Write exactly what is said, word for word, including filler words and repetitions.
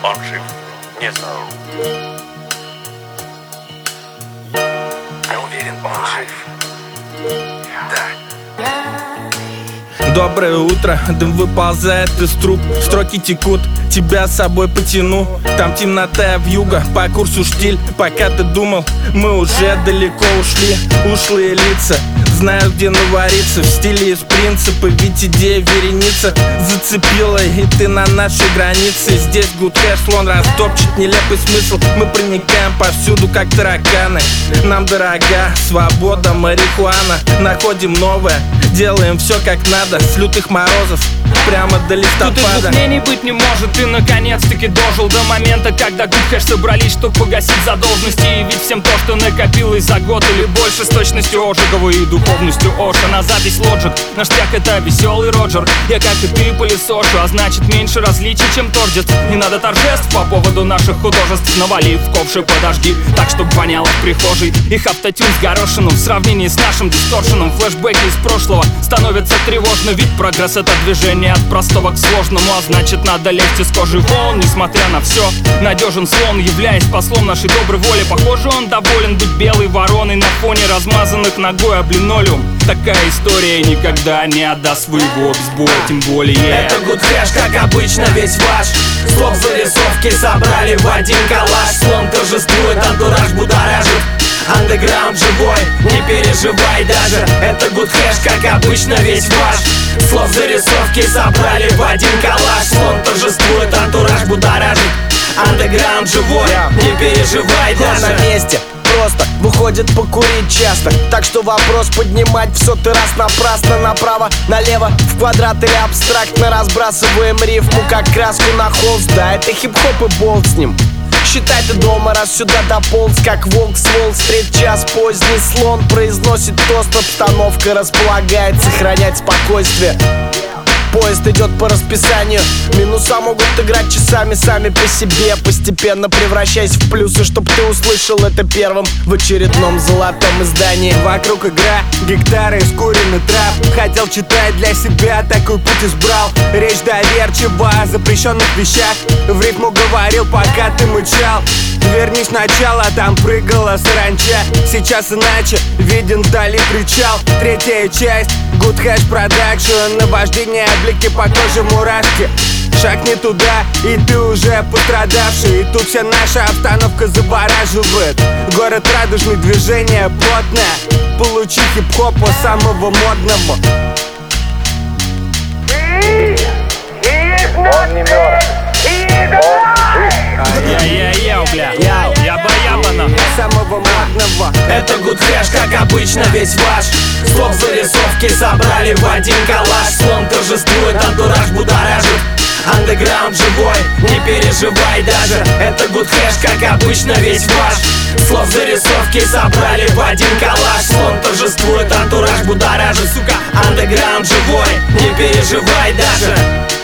Он жив? Не знаю. Я уверен, он жив. Да. Доброе утро, дым выползает из труб, строки текут, тебя с собой потяну. Там темнота вьюга, по курсу штиль. Пока ты думал, мы уже далеко ушли. Ушлые лица, знаю, где навариться. В стиле из принципа, ведь идея вереница зацепила, и ты на нашей границе. Здесь good hash, слон растопчет нелепый смысл. Мы проникаем повсюду, как тараканы. Нам дорога свобода, марихуана. Находим новое, делаем все как надо. С лютых морозов прямо до листопада. Тут и двух мнений быть не может. Ты наконец-таки дожил до момента, когда good hash собрались, чтоб погасить задолженности и явить всем то, что накопилось за год или больше, с точностью Ожегова и духовностью Оша. На запись Logic, наш трек — это веселый Роджер. Я, как и ты, пылесошу, а значит меньше различий, чем тордец. Не надо торжеств по поводу наших художеств. Навали в ковши подожди, так чтоб воняло в прихожей. Их автотюн с горошином в сравнении с нашим дисторшеном. Флэшбэки из прошлого становятся тревожно, ведь прогресс — это движение от простого к сложному, а значит надо лезть из кожи вон. Несмотря на все, надежен слон, являясь послом нашей доброй воли. Похоже, он доволен быть белой вороной на фоне размазанных ногой об линолеум. Такая история никогда не отдаст своего безбоя, тем более это good hash, как обычно, весь ваш. Слов зарисовки собрали в один коллаж. Слон торжествует, антураж будоражит. Андеграунд живой, не переживай даже. Это good hash, как обычно, весь ваш. Слов зарисовки собрали в один коллаж. Слон торжествует, антураж будоражит. Андеграунд живой, не переживай даже. На месте просто выходит покурить часто, так что вопрос поднимать в сотый раз напрасно. Направо, налево, в квадрат или абстрактно разбрасываем рифму, как краску на холст. Да, это хип-хоп и болт с ним. Считай, ты дома, раз сюда дополз, как волк с Уолл-стрит. Час поздний, слон произносит тост. Обстановка располагает сохранять спокойствие. Поезд идет по расписанию. Минуса могут играть часами сами по себе, постепенно превращаясь в плюсы, чтоб ты услышал это первым в очередном золотом издании. Вокруг игра, гектары искуренный трав. Хотел читать для себя, такой путь избрал. Речь доверчива о запрещенных вещах. В рифму говорил, пока ты мычал. Верни сначала, там прыгала саранча. Сейчас иначе, виден вдали причал. Третья часть, good hash production. Наваждение, облики по коже мурашки. Шаг не туда, и ты уже пострадавший. И тут вся наша обстановка завораживает. Город радужный, движение плотное. Получи хип-хопа самого модного. Он не мертв. Я-я-я, бля, я боябана Самого модного. Это good hash, как обычно, весь ваш. Слов зарисовки собрали в один коллаж. Слон торжествует, антураж будоражит. Андеграунд живой, не переживай даже. Это good hash, как обычно, весь ваш. Слов зарисовки собрали в один коллаж. Слон торжествует, антураж будоражит, сука. Андеграунд живой, не переживай даже.